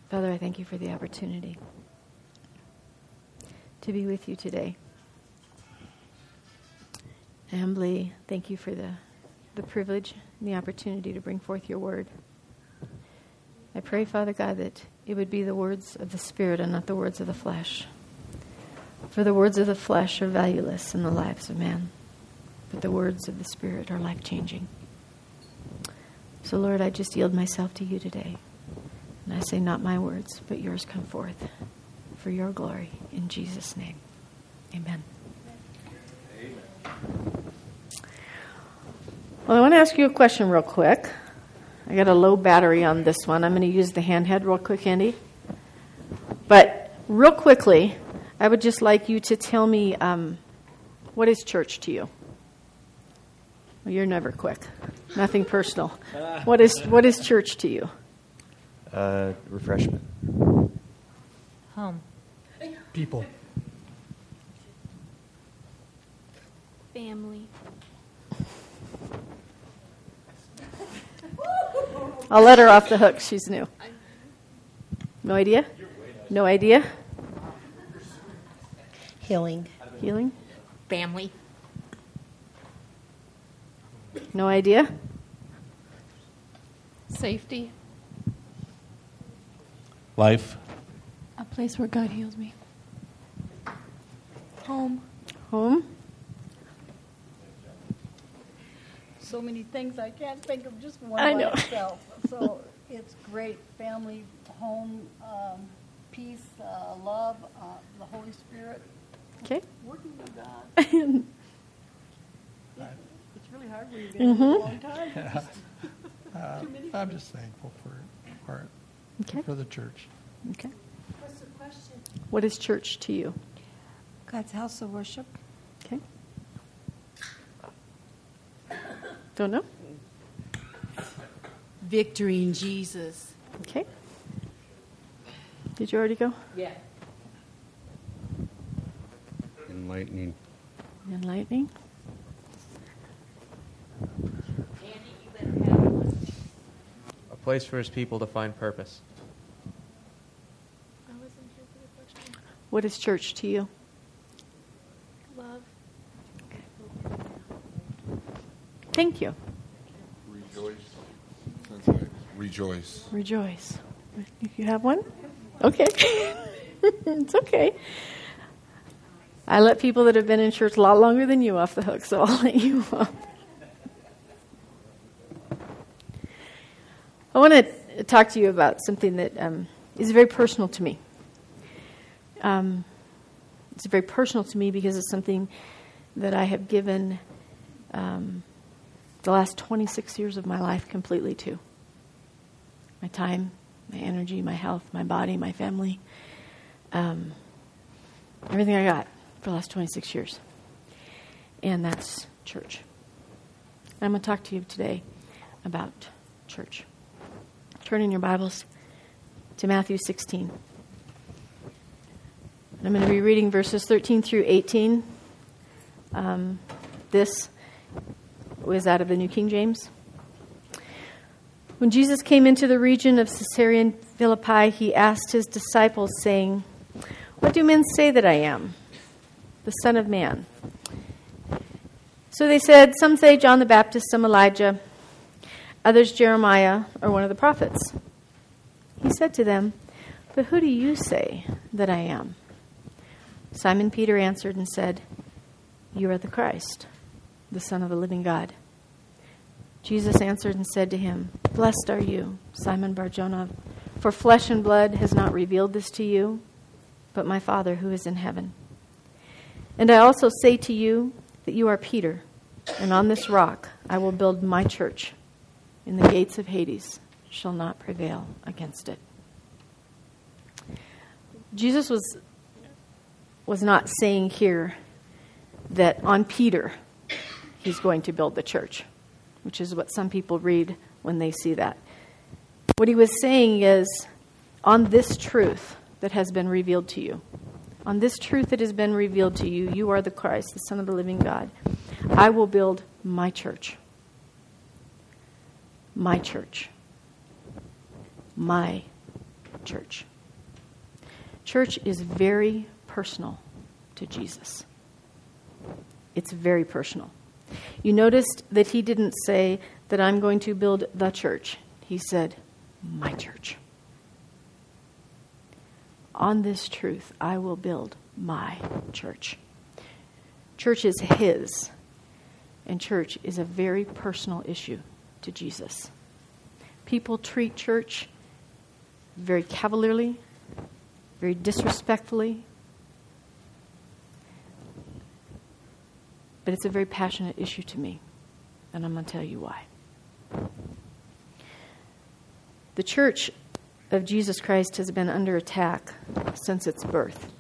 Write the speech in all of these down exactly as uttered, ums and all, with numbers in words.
Father, I thank you for the opportunity to be with you today. I humbly thank you for the, the privilege and the opportunity to bring forth your word. I pray, Father God, that it would be the words of the Spirit and not the words of the flesh. For the words of the flesh are valueless in the lives of man, but the words of the Spirit are life-changing. So, Lord, I just yield myself to you today. And I say, not my words, but yours come forth for your glory. In Jesus' name, amen. Amen. Well, I want to ask you a question real quick. I got a low battery on this one. I'm going to use the handheld real quick, Andy. But real quickly, I would just like you to tell me, um, what is church to you? Well, you're never quick. Nothing personal. What is what is church to you? Uh, refreshment. Home. People. Family. I'll let her off the hook. She's new. No idea? No idea? Healing. Healing? Family. No idea? Safety. Life. A place where God heals me. Home. Home? So many things I can't think of just one I by know. itself. So it's great. Family, home, um, peace, uh, love, uh, the Holy Spirit. Okay. Working with God. It's really hard when you've been Mm-hmm. in a long time. Uh, Too many I'm just thankful for for, Okay. for the church. Okay. What's the question? What is church to you? God's house of worship. Okay. Don't know? Victory in Jesus. Okay. Did you already go? Yeah. Enlightening. Enlightening. Andy, you better have one. A place for his people to find purpose. I wasn't here for the question. What is church to you? Love. Thank you. Rejoice. That's right. Rejoice. Rejoice. You have one? Okay. It's okay. I let people that have been in church a lot longer than you off the hook, so I'll let you off. I want to talk to you about something that um, is very personal to me. Um, it's very personal to me because it's something that I have given um, the last twenty-six years of my life completely to. My time, my energy, my health, my body, my family, um, everything I got for the last twenty-six years. And that's church. And I'm going to talk to you today about church. Turn in your Bibles to Matthew sixteen. And I'm going to be reading verses thirteen through eighteen. Um, this was out of the New King James. When Jesus came into the region of Caesarea Philippi, he asked his disciples, saying, "What do men say that I am, the Son of Man?" So they said, "Some say John the Baptist, some Elijah, others Jeremiah, or one of the prophets." He said to them, "But who do you say that I am?" Simon Peter answered and said, "You are the Christ, the Son of the living God." Jesus answered and said to him, "Blessed are you, Simon Bar-Jonah, for flesh and blood has not revealed this to you, but my Father who is in heaven. And I also say to you that you are Peter, and on this rock I will build my church, and the gates of Hades shall not prevail against it." Jesus was was not saying here that on Peter he's going to build the church, which is what some people read when they see that. What he was saying is, on this truth that has been revealed to you, on this truth that has been revealed to you, you are the Christ, the Son of the living God, I will build my church. My church. My church. Church is very personal to Jesus. It's very personal. You noticed that he didn't say that I'm going to build the church. He said, my church. On this truth, I will build my church. Church is his, and church is a very personal issue to Jesus. People treat church very cavalierly, very disrespectfully, but it's a very passionate issue to me, and I'm going to tell you why. The church of Jesus Christ has been under attack since its birth.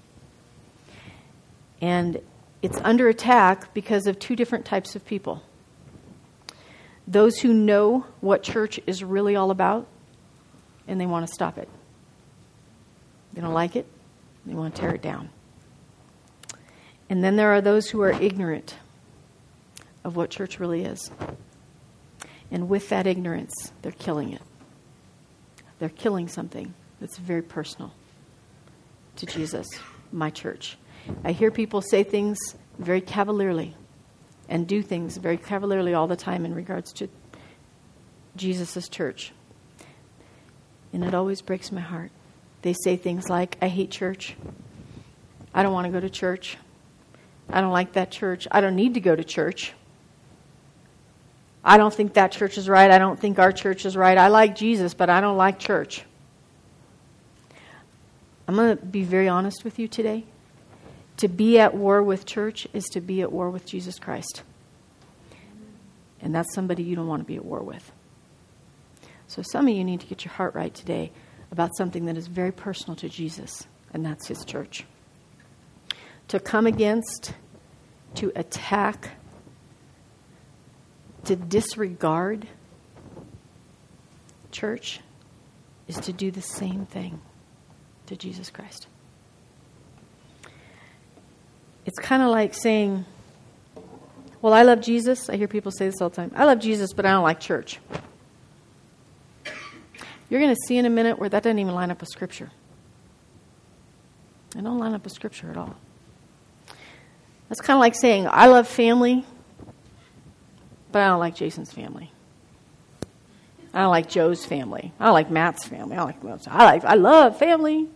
And it's under attack because of two different types of people. Those who know what church is really all about, and they want to stop it. They don't like it. They want to tear it down. And then there are those who are ignorant of what church really is. And with that ignorance, they're killing it. They're killing something that's very personal to Jesus, my church. I hear people say things very cavalierly and do things very cavalierly all the time in regards to Jesus' church. And it always breaks my heart. They say things like, I hate church. I don't want to go to church. I don't like that church. I don't need to go to church. I don't think that church is right. I don't think our church is right. I like Jesus, but I don't like church. I'm going to be very honest with you today. To be at war with church is to be at war with Jesus Christ. And that's somebody you don't want to be at war with. So some of you need to get your heart right today about something that is very personal to Jesus, and that's his church. To come against, to attack, to disregard church is to do the same thing to Jesus Christ. It's kind of like saying, well, I love Jesus. I hear people say this all the time. I love Jesus, but I don't like church. You're going to see in a minute where that doesn't even line up with Scripture. It don't line up with Scripture at all. That's kind of like saying, I love family, but I don't like Jason's family. I don't like Joe's family. I don't like Matt's family. I don't like I like I love family.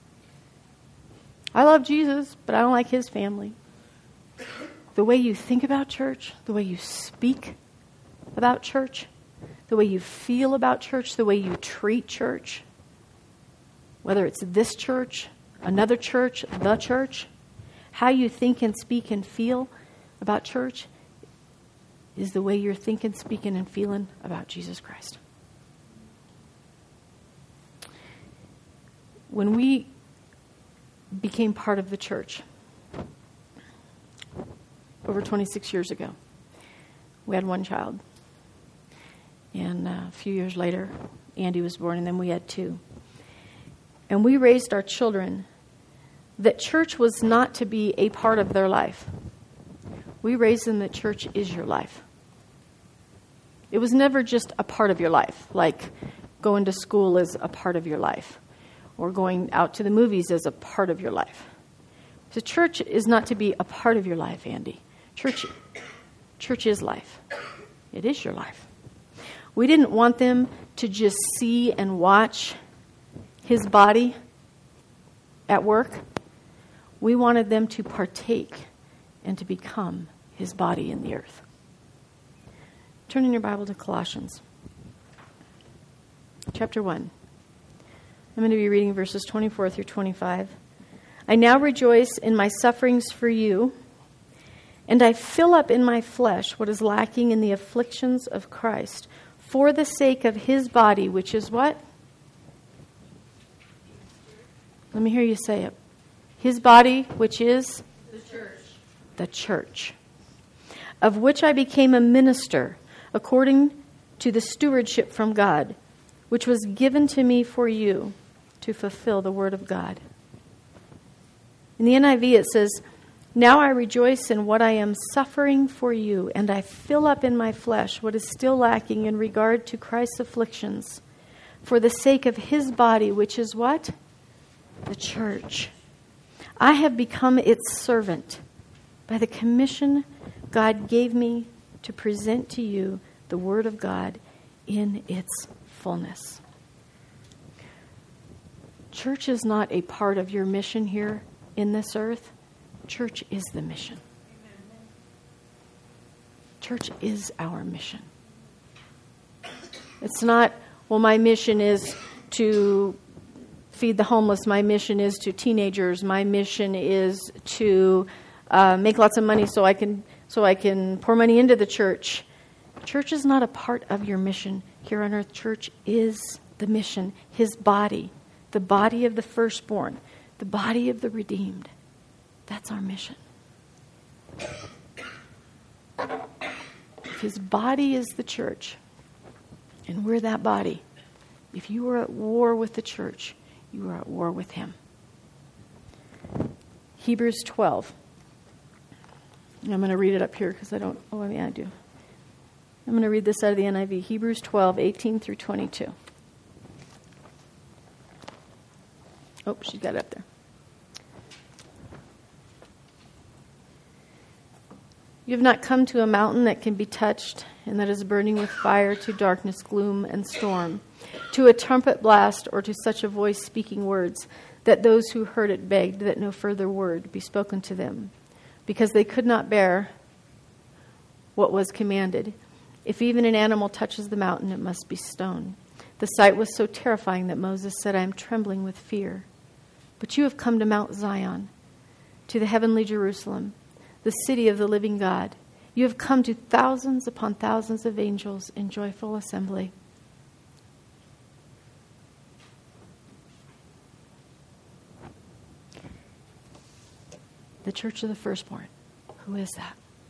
I love Jesus, but I don't like his family. The way you think about church, the way you speak about church, the way you feel about church, the way you treat church, whether it's this church, another church, the church, how you think and speak and feel about church is the way you're thinking, speaking, and feeling about Jesus Christ. When we became part of the church over twenty-six years ago, we had one child. And uh, a few years later, Andy was born, and then we had two. And we raised our children that church was not to be a part of their life. We raised them that church is your life. It was never just a part of your life, like going to school is a part of your life, or going out to the movies is a part of your life. So church is not to be a part of your life, Andy. Church, church is life. It is your life. We didn't want them to just see and watch his body at work. We wanted them to partake and to become his body in the earth. Turn in your Bible to Colossians chapter one. I'm going to be reading verses twenty-four through twenty-five. I now rejoice in my sufferings for you, and I fill up in my flesh what is lacking in the afflictions of Christ, for the sake of his body, which is what? Let me hear you say it. His body, which is? The church. The church. Of which I became a minister, according to the stewardship from God, which was given to me for you to fulfill the word of God. In the N I V it says, now I rejoice in what I am suffering for you, and I fill up in my flesh what is still lacking in regard to Christ's afflictions, for the sake of his body, which is what? The church. I have become its servant by the commission God gave me to present to you the Word of God in its fullness. Church is not a part of your mission here in this earth. Church is the mission. Church is our mission. It's not, well, my mission is to feed the homeless. My mission is to teenagers. My mission is to uh, make lots of money so I can so I can pour money into the church. Church is not a part of your mission here on earth. Church is the mission, his body, the body of the firstborn, the body of the redeemed. That's our mission. If his body is the church, and we're that body, if you are at war with the church, you are at war with him. Hebrews twelve. And I'm going to read it up here because I don't, oh, yeah, I do. I'm going to read this out of the N I V. Hebrews twelve, eighteen through twenty-two. Oh, she's got it up there. You have not come to a mountain that can be touched and that is burning with fire, to darkness, gloom, and storm, to a trumpet blast, or to such a voice speaking words, that those who heard it begged that no further word be spoken to them, because they could not bear what was commanded. If even an animal touches the mountain, it must be stoned. The sight was so terrifying that Moses said, I am trembling with fear. But you have come to Mount Zion, to the heavenly Jerusalem, the city of the living God. You have come to thousands upon thousands of angels in joyful assembly. The church of the firstborn. Who is that?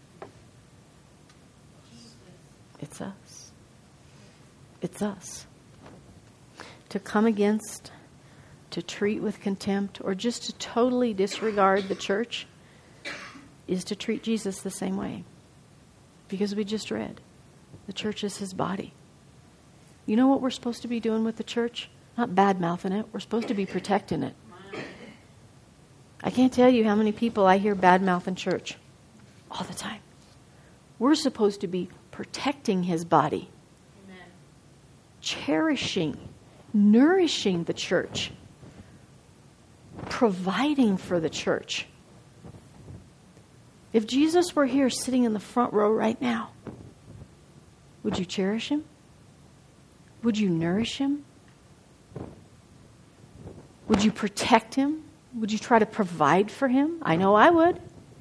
It's us. It's us. To come against, to treat with contempt, or just to totally disregard the church is to treat Jesus the same way. Because we just read, the church is his body. You know what we're supposed to be doing with the church? Not bad-mouthing it. We're supposed to be protecting it. I can't tell you how many people I hear bad-mouthing church all the time. We're supposed to be protecting his body. Amen. Cherishing, nourishing the church. Providing for the church. If Jesus were here sitting in the front row right now, would you cherish him? Would you nourish him? Would you protect him? Would you try to provide for him? I know I would.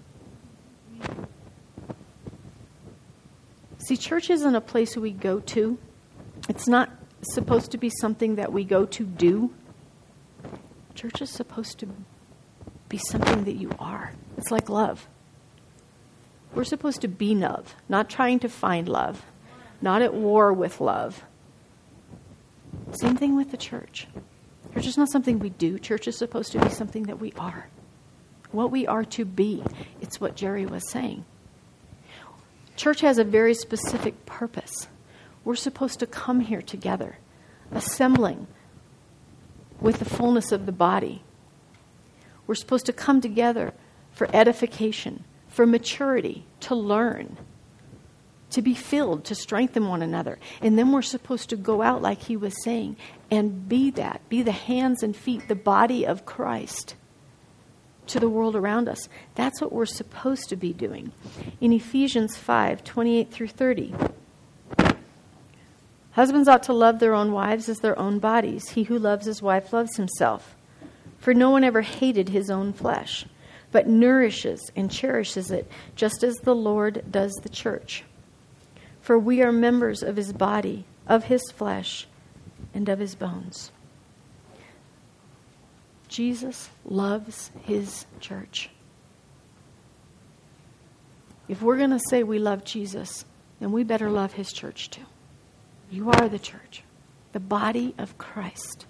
See, church isn't a place we go to. It's not supposed to be something that we go to do. Church is supposed to be something that you are. It's like love. We're supposed to be love, not trying to find love, not at war with love. Same thing with the church. Church is not something we do. Church is supposed to be something that we are. What we are to be. It's what Jerry was saying. Church has a very specific purpose. We're supposed to come here together, assembling with the fullness of the body. We're supposed to come together for edification, for maturity, to learn, to be filled, to strengthen one another. And then we're supposed to go out, like he was saying, and be that, be the hands and feet, the body of Christ to the world around us. That's what we're supposed to be doing. In Ephesians five, twenty-eight through thirty, husbands ought to love their own wives as their own bodies. He who loves his wife loves himself. For no one ever hated his own flesh, but nourishes and cherishes it, just as the Lord does the church. For we are members of his body, of his flesh, and of his bones. Jesus loves his church. If we're going to say we love Jesus, then we better love his church too. You are the church, the body of Christ.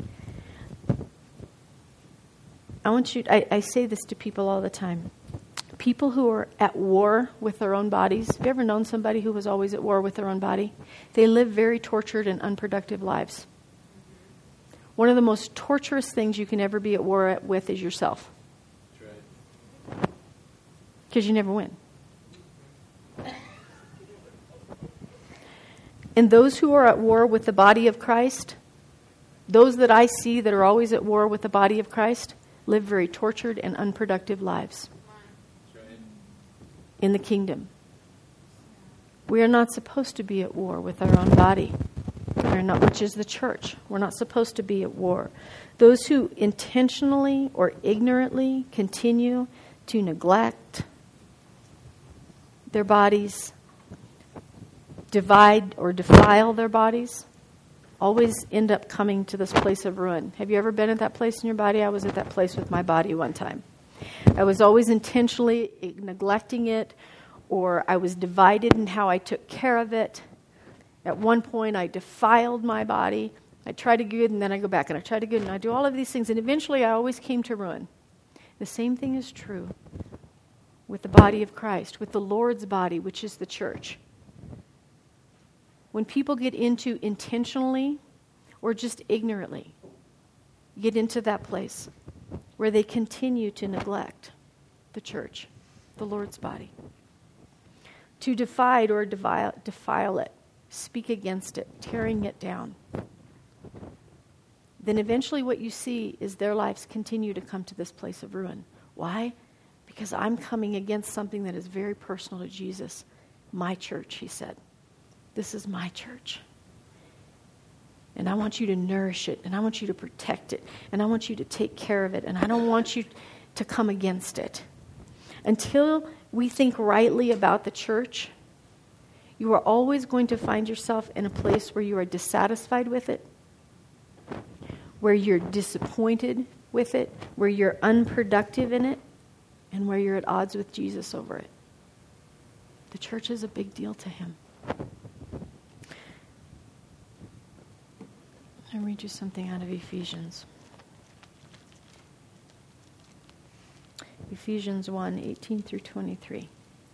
I want you, I, I say this to people all the time. People who are at war with their own bodies. Have you ever known somebody who was always at war with their own body? They live very tortured and unproductive lives. One of the most torturous things you can ever be at war with is yourself. Because you never win. And those who are at war with the body of Christ, those that I see that are always at war with the body of Christ, live very tortured and unproductive lives in the kingdom. We are not supposed to be at war with our own body, We're not, which is the church. We're not supposed to be at war. Those who intentionally or ignorantly continue to neglect their bodies, divide or defile their bodies, always end up coming to this place of ruin. Have you ever been at that place in your body? I was at that place with my body one time. I was always intentionally neglecting it, or I was divided in how I took care of it. At one point, I defiled my body. I try to good, and then I go back, and I try to good, and I do all of these things, and eventually I always came to ruin. The same thing is true with the body of Christ, with the Lord's body, which is the church. When people get into intentionally or just ignorantly, get into that place where they continue to neglect the church, the Lord's body, to divide or defile, defile it, speak against it, tearing it down, then eventually what you see is their lives continue to come to this place of ruin. Why? Because I'm coming against something that is very personal to Jesus. My church, he said. This is my church. And I want you to nourish it, and I want you to protect it, and I want you to take care of it, and I don't want you to come against it. Until we think rightly about the church, you are always going to find yourself in a place where you are dissatisfied with it, where you're disappointed with it, where you're unproductive in it, and where you're at odds with Jesus over it. The church is a big deal to him. I'll read you something out of Ephesians. Ephesians one, eighteen through twenty-three.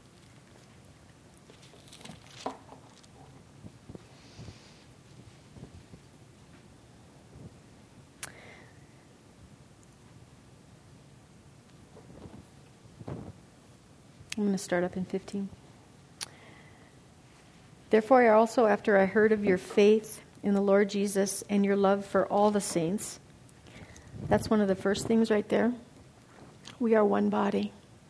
I'm going to start up in fifteen. Therefore, I also, after I heard of your faith in the Lord Jesus and your love for all the saints, that's one of the first things right there. We are one body.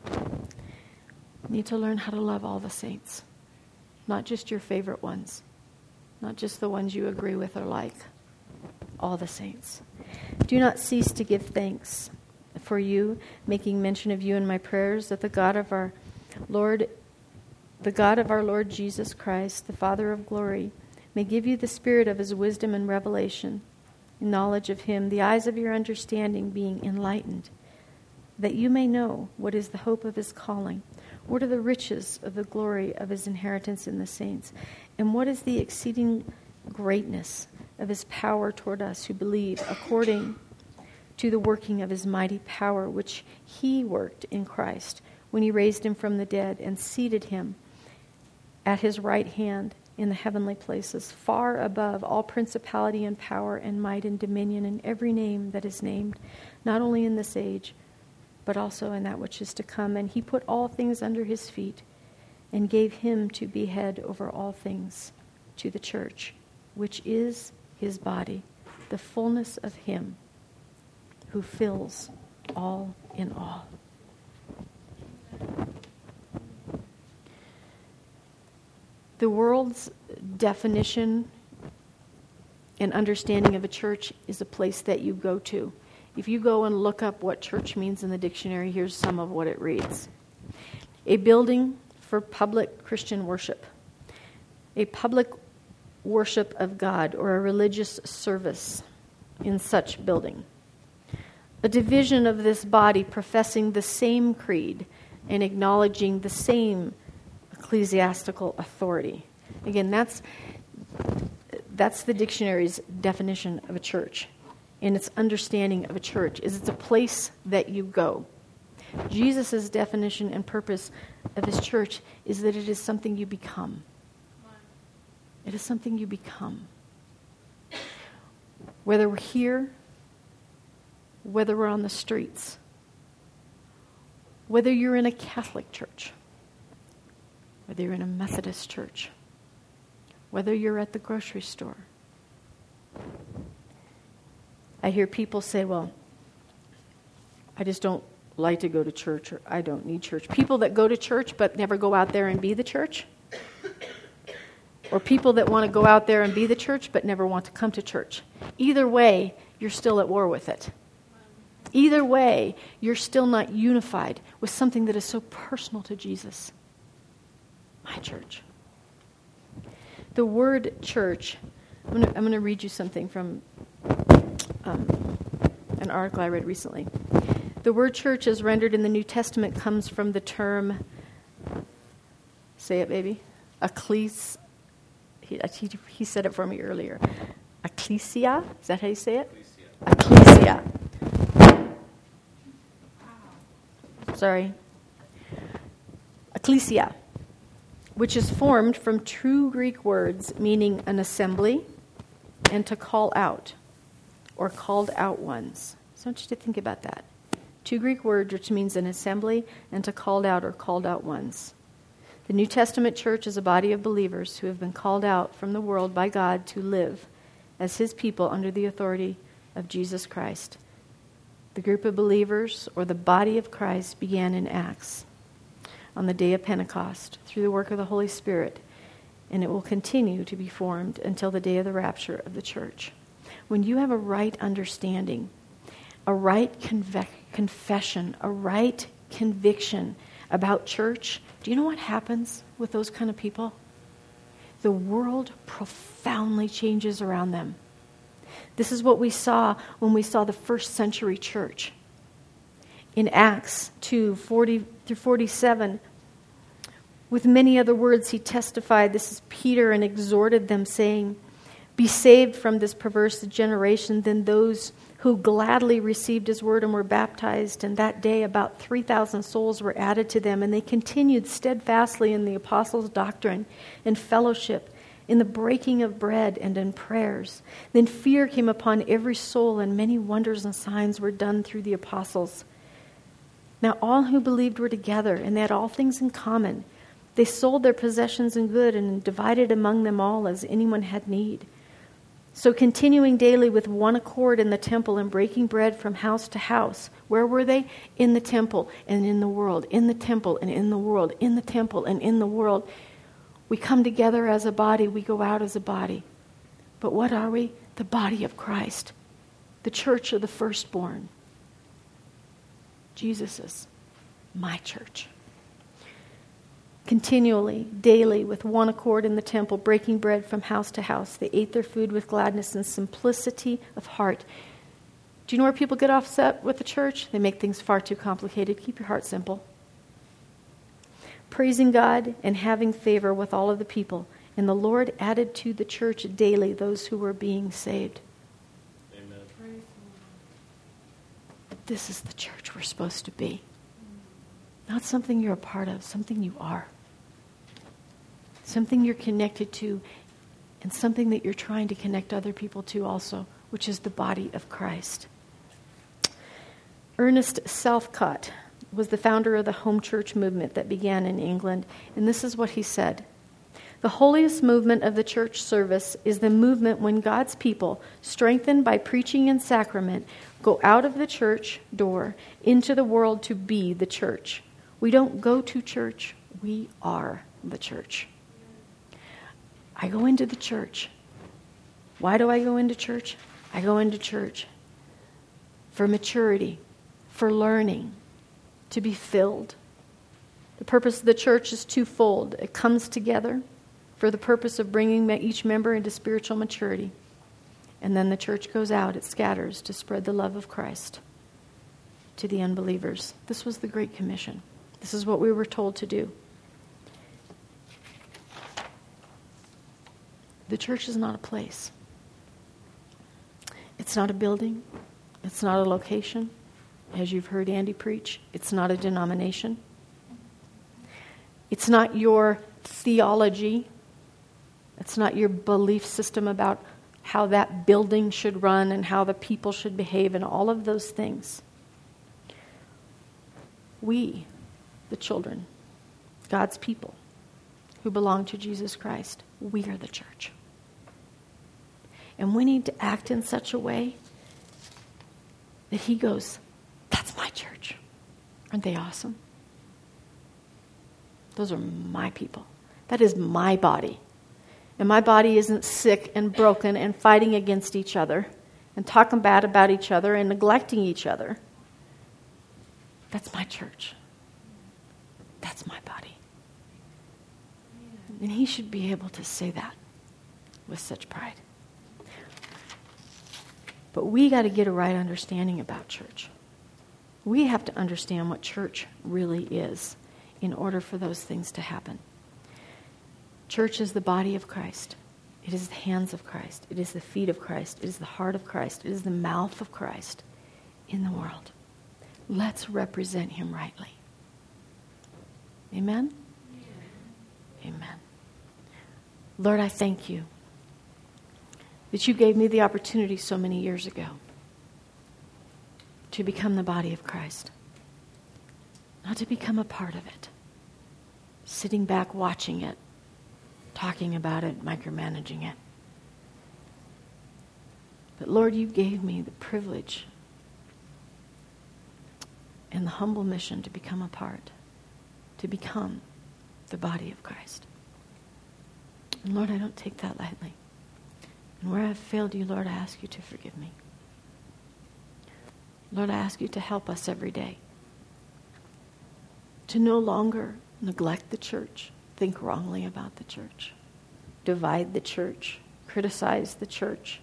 We need to learn how to love all the saints, not just your favorite ones, not just the ones you agree with or like, all the saints. Do not cease to give thanks for you, making mention of you in my prayers, that the God of our Lord, the God of our Lord Jesus Christ, the Father of glory, may give you the spirit of his wisdom and revelation, knowledge of him, the eyes of your understanding being enlightened, that you may know what is the hope of his calling, what are the riches of the glory of his inheritance in the saints, and what is the exceeding greatness of his power toward us who believe, according to the working of his mighty power, which he worked in Christ, when he raised him from the dead and seated him at his right hand in the heavenly places, far above all principality and power and might and dominion and every name that is named, not only in this age, but also in that which is to come. And he put all things under his feet and gave him to be head over all things to the church, which is his body, the fullness of him who fills all in all. The world's definition and understanding of a church is a place that you go to. If you go and look up what church means in the dictionary, here's some of what it reads. A building for public Christian worship. A public worship of God or a religious service in such building. A division of this body professing the same creed and acknowledging the same ecclesiastical authority. Again, that's that's the dictionary's definition of a church, and its understanding of a church is it's a place that you go Jesus' definition and purpose of his church is that it is something you become. It is something you become. Whether we're here, whether we're on the streets, whether you're in a Catholic church, whether you're in a Methodist church, whether you're at the grocery store. I hear people say, well, I just don't like to go to church, or I don't need church. People that go to church but never go out there and be the church. Or people that want to go out there and be the church but never want to come to church. Either way, you're still at war with it. Either way, you're still not unified with something that is so personal to Jesus. My church. The word church, I'm going to, I'm going to read you something from um, an article I read recently. The word church as rendered in the New Testament comes from the term, say it, baby, ecclesi- he, he, he said it for me earlier. Ecclesia? Is that how you say it? Ecclesia. Sorry. Ecclesia, which is formed from two Greek words meaning an assembly and to call out, or called out ones. So I want you to think about that. Two Greek words which means an assembly and to called out or called out ones. The New Testament church is a body of believers who have been called out from the world by God to live as his people under the authority of Jesus Christ. The group of believers, or the body of Christ, began in Acts on the day of Pentecost through the work of the Holy Spirit, and it will continue to be formed until the day of the rapture of the church. When you have a right understanding, a right conve- confession, a right conviction about church, do you know what happens with those kind of people? The world profoundly changes around them. This is what we saw when we saw the first century church. In Acts two, forty through forty-seven, with many other words he testified, this is Peter, and exhorted them, saying, "Be saved from this perverse generation." Then those who gladly received his word and were baptized, and that day about three thousand souls were added to them, and they continued steadfastly in the apostles' doctrine and fellowship, in the breaking of bread and in prayers. Then fear came upon every soul, and many wonders and signs were done through the apostles. Now all who believed were together, and they had all things in common. They sold their possessions and good and divided among them all as anyone had need. So continuing daily with one accord in the temple and breaking bread from house to house. Where were they? In the temple and in the world. In the temple and in the world. In the temple and in the world. We come together as a body. We go out as a body. But what are we? The body of Christ. The church of the firstborn. Jesus' my church. Continually, daily, with one accord in the temple, breaking bread from house to house. They ate their food with gladness and simplicity of heart. Do you know where people get upset with the church? They make things far too complicated. Keep your heart simple. Praising God and having favor with all of the people. And the Lord added to the church daily those who were being saved. Amen. This is the church we're supposed to be. Not something you're a part of, something you are. Something you're connected to, and something that you're trying to connect other people to also, which is the body of Christ. Ernest Southcott was the founder of the home church movement that began in England, and this is what he said. The holiest movement of the church service is the movement when God's people, strengthened by preaching and sacrament, go out of the church door into the world to be the church. We don't go to church, we are the church. I go into the church. Why do I go into church? I go into church for maturity, for learning, to be filled. The purpose of the church is twofold. It comes together for the purpose of bringing each member into spiritual maturity. And then the church goes out, it scatters to spread the love of Christ to the unbelievers. This was the Great Commission. This is what we were told to do. The church is not a place. It's not a building. It's not a location. as you've heard Andy preach. It's not a denomination. It's not your theology. It's not your belief system about how that building should run and how the people should behave and all of those things. We, the children, God's people who belong to Jesus Christ, we are the church. And we need to act in such a way that he goes, that's my church. Aren't they awesome? Those are my people. That is my body. And my body isn't sick and broken and fighting against each other and talking bad about each other and neglecting each other. That's my church. That's my body. And he should be able to say that with such pride. But we got to get a right understanding about church. We have to understand what church really is in order for those things to happen. Church is the body of Christ. It is the hands of Christ. It is the feet of Christ. It is the heart of Christ. It is the mouth of Christ in the world. Let's represent him rightly. Amen? Amen. Amen. Lord, I thank you that you gave me the opportunity so many years ago to become the body of Christ. Not to become a part of it. Sitting back watching it, talking about it, micromanaging it. But Lord, you gave me the privilege and the humble mission to become a part, to become the body of Christ. And Lord, I don't take that lightly. And where I've failed you, Lord, I ask you to forgive me. Lord, I ask you to help us every day to no longer neglect the church, think wrongly about the church, divide the church, criticize the church.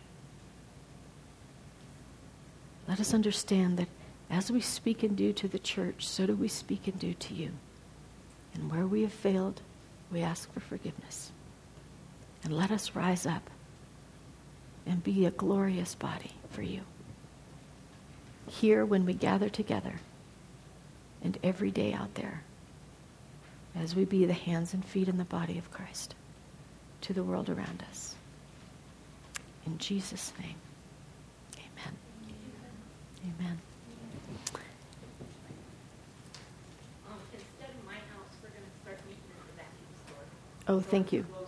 Let us understand that as we speak and do to the church, so do we speak and do to you. And where we have failed, we ask for forgiveness. And let us rise up and be a glorious body for you. Here when we gather together, and every day out there, as we be the hands and feet in the body of Christ to the world around us. In Jesus' name, amen. Amen. Um, instead of my house, we're going to start meeting at the vacuum store. Oh, thank you.